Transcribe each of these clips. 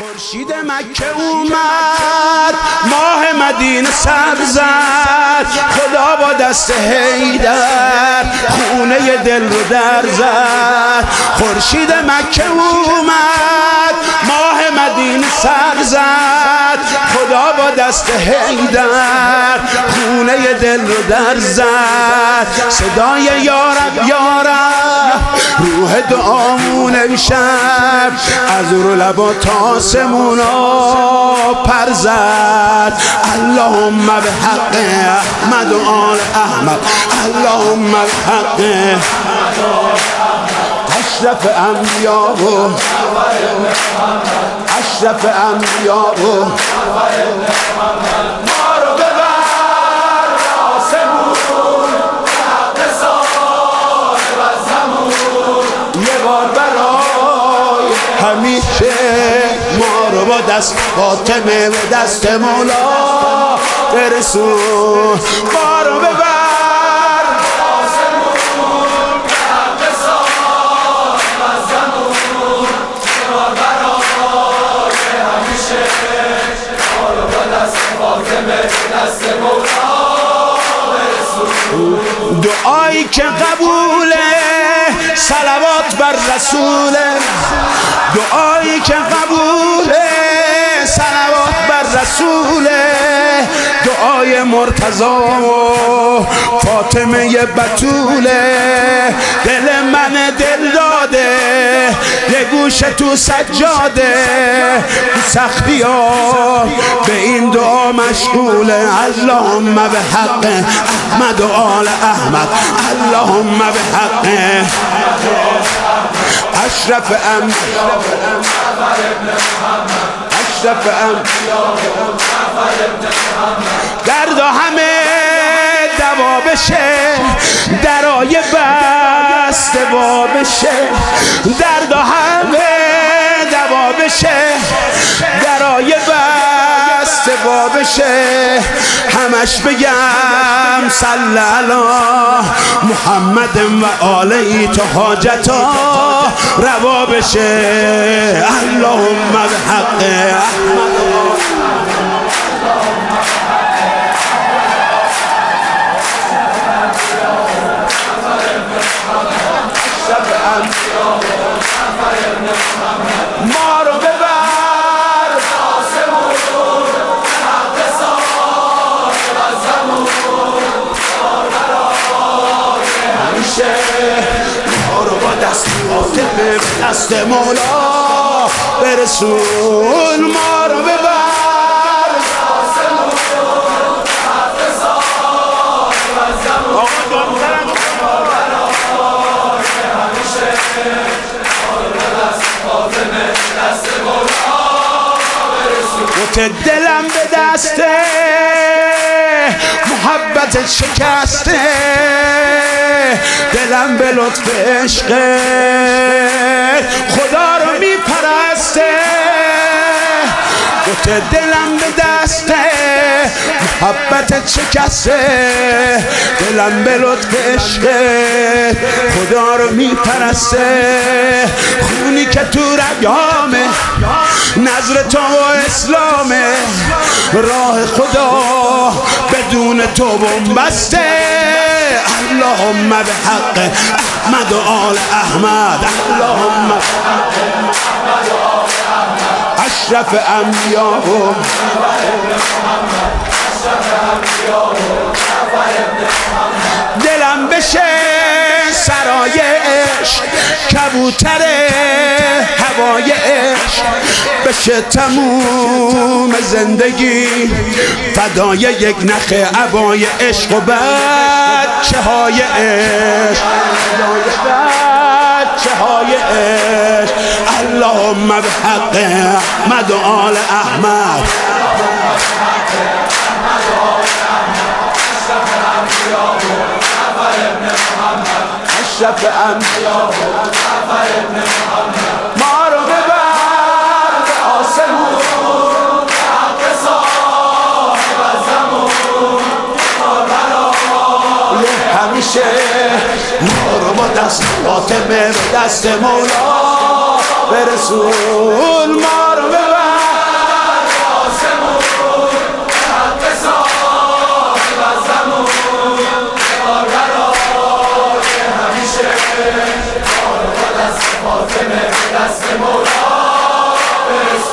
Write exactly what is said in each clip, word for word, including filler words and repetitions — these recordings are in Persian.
خورشید مکه اومد، ماه مدینه سر زد، خدا با دست حیدر خونه دل رو در زد. خورشید مکه اومد، ماه مدینه سر زد، خدا با دست حیدر خونه دل رو در زد. صدای یارب یارب روح دعامون امشب از رو لبا تا آسمونا پر زد. اللهم بحق احمد و آل احمد، اللهم بحق اشرف انبیاء و اشرف انبیاء و ما رو ببر آسمون حق صاحب الزمان. یه بار برای همیشه ما رو با دست فاطمه و دست مولا برسون. ما رو ببر دعایی که قبوله، صلوات بر رسوله. دعایی که قبوله، صلوات بر رسوله. دعای مرتضی و فاطمه بتوله. دل من دل داده یه گوشه تو سجاده، سختی ها به این دعا مشغوله. اللهم به حق احمد و آل احمد، اللهم به حق اشرف ام اشرف ام دردا همه دوا بشه، درای بسته وا بشه. دردا همه دوا بشه، درای بسته وا بشه. همش بگم صلی علی محمد و آله تا حاجتا روا بشه. اللهم بحق احمد ما رو ببر آسمون حق صاحب الزمان. همیشه ما رو با دست فاطمه به دست مولا برسون. ما رو ببر آسمون حق صاحب الزمان. که دلم به دسته محبت شکسته، دلم به لطف عشق خدا رو میپرسته. که دلم به دسته محبت شکسته، دلم به لطف عشق خدا رو میپرسته. خونی که تو رگامه نظر تو و اسلامه، راه خدا بدون تو بنبسته. اللهم به حق احمد و آل احمد، اللهم به حق احمد و آل احمد اشرف انبیاء و دلم بشه سرای عشق، کبوتر هوای عشق بشه تموم زندگی، فدای یک نخ عبای عشق و بچه های عشق، بچه های عشق. اللهم به حق احمد و آل احمد اشرف انبیاء ما رو ببر آسمون حق صاحب الزمان. همیشه ما رو با دست فاطمه به دست مولا برسون. ما رو ببر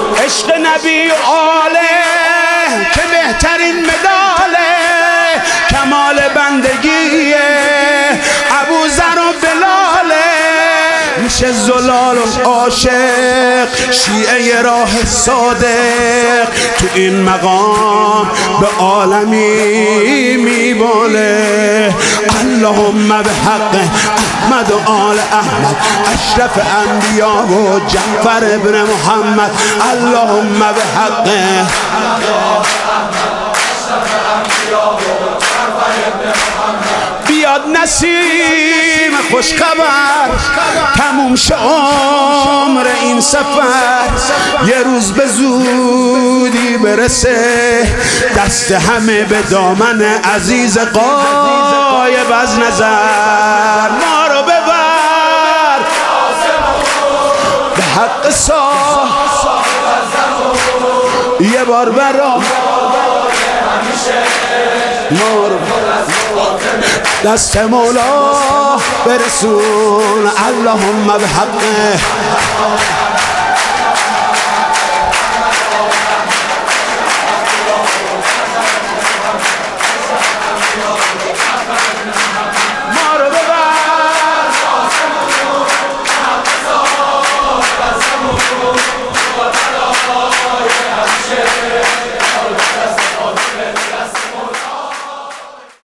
عشق نبی و آله که بهترین مداله، کمال بندگی ابوذر و بلاله. میشه زلال و عاشق شیعه راه صادق، تو این مقام به عالمی میباله. اللهم به حق احمد و آل احمد اشرف انبیا و جعفر ابن محمد. اللهم به حق احمد و آل احمد اشرف انبیا و جعفر ابن محمد. بیاد نسیم خوش خبر تموم شه عمر این سفر، یه روز به زودی برسه دست همه به دامن عزیز غایب از نظر. ما رو ببر به حق صاحب یه بار برا ما رو دست مولا برسون. اللهم به حق